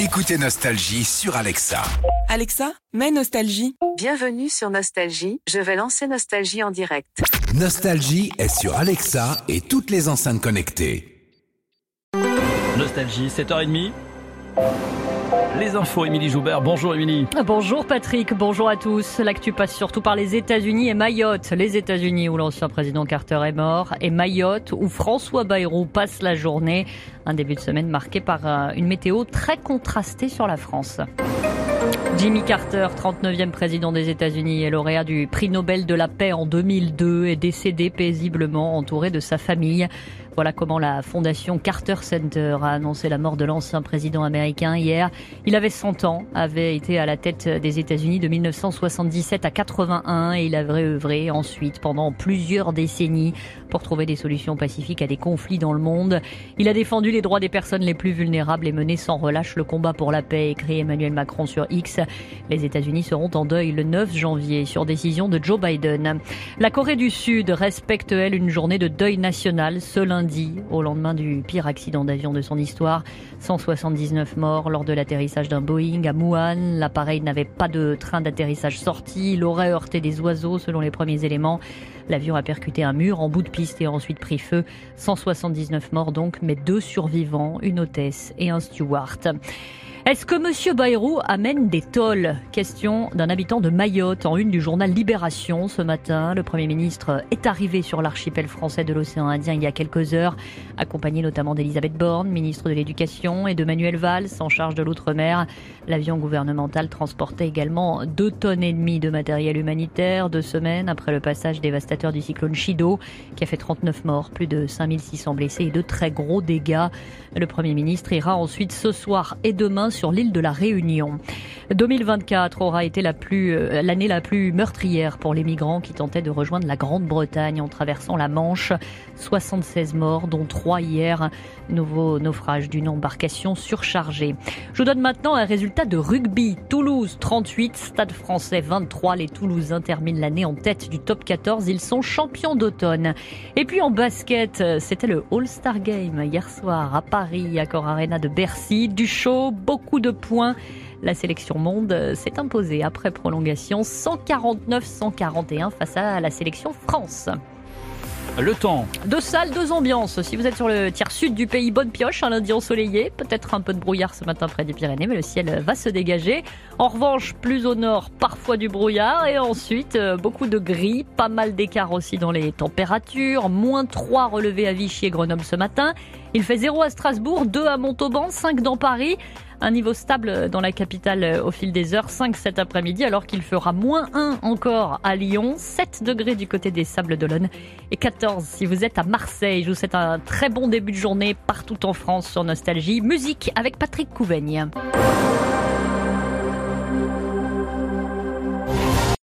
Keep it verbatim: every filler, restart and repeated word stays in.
Écoutez Nostalgie sur Alexa. Alexa, mets Nostalgie. Bienvenue sur Nostalgie, je vais lancer Nostalgie en direct. Nostalgie est sur Alexa et toutes les enceintes connectées. Nostalgie, sept heures trente. Les infos, Émilie Joubert. Bonjour Émilie. Bonjour Patrick, bonjour à tous. L'actu passe surtout par les États-Unis et Mayotte. Les États-Unis où l'ancien président Carter est mort et Mayotte où François Bayrou passe la journée. Un début de semaine marqué par une météo très contrastée sur la France. Jimmy Carter, trente-neuvième président des États-Unis et lauréat du prix Nobel de la paix en deux mille deux, est décédé paisiblement entouré de sa famille. Voilà comment la fondation Carter Center a annoncé la mort de l'ancien président américain hier. Il avait cent ans, avait été à la tête des États-Unis de mille neuf cent soixante-dix-sept à quatre-vingt-un et il avait œuvré ensuite pendant plusieurs décennies pour trouver des solutions pacifiques à des conflits dans le monde. Il a défendu les droits des personnes les plus vulnérables et mené sans relâche le combat pour la paix, écrit Emmanuel Macron sur X. Les États-Unis seront en deuil le neuf janvier sur décision de Joe Biden. La Corée du Sud respecte, elle, une journée de deuil national ce lundi, au lendemain du pire accident d'avion de son histoire. cent soixante-dix-neuf morts lors de l'atterrissage d'un Boeing à Muan. L'appareil n'avait pas de train d'atterrissage sorti. Il aurait heurté des oiseaux selon les premiers éléments. L'avion a percuté un mur en bout de piste et a ensuite pris feu. cent soixante-dix-neuf morts donc, mais deux survivants, une hôtesse et un steward. Est-ce que Monsieur Bayrou amène des tôles ? Question d'un habitant de Mayotte en une du journal Libération ce matin. Le Premier ministre est arrivé sur l'archipel français de l'océan Indien il y a quelques heures, accompagné notamment d'Elisabeth Borne, ministre de l'Éducation, et de Manuel Valls, en charge de l'Outre-mer. L'avion gouvernemental transportait également deux tonnes et demie de matériel humanitaire, deux semaines après le passage dévastateur du cyclone Chido, qui a fait trente-neuf morts, plus de cinq mille six cents blessés et de très gros dégâts. Le Premier ministre ira ensuite ce soir et demain sur l'île de la Réunion. deux mille vingt-quatre aura été la plus, euh, l'année la plus meurtrière pour les migrants qui tentaient de rejoindre la Grande-Bretagne en traversant la Manche. soixante-seize morts, dont trois hier. Nouveau naufrage d'une embarcation surchargée. Je vous donne maintenant un résultat de rugby. Toulouse trente-huit, Stade Français vingt-trois. Les Toulousains terminent l'année en tête du top quatorze. Ils sont champions d'automne. Et puis en basket, c'était le All-Star Game hier soir à Paris, Accor Arena de Bercy. Du show, beaucoup de points. La sélection monde s'est imposée après prolongation cent quarante-neuf à cent quarante et un face à la sélection France. Le temps. Deux salles, deux ambiances. Si vous êtes sur le tiers sud du pays, bonne pioche, un lundi ensoleillé. Peut-être un peu de brouillard ce matin près des Pyrénées, mais le ciel va se dégager. En revanche, plus au nord, parfois du brouillard. Et ensuite, beaucoup de gris, pas mal d'écart aussi dans les températures. moins trois relevés à Vichy et Grenoble ce matin. Il fait zéro à Strasbourg, deux à Montauban, cinq dans Paris. Un niveau stable dans la capitale au fil des heures, cinq cet après-midi, alors qu'il fera moins un encore à Lyon, sept degrés du côté des Sables d'Olonne et quatorze si vous êtes à Marseille. Je vous souhaite un très bon début de journée partout en France sur Nostalgie. Musique avec Patrick Couvaigne.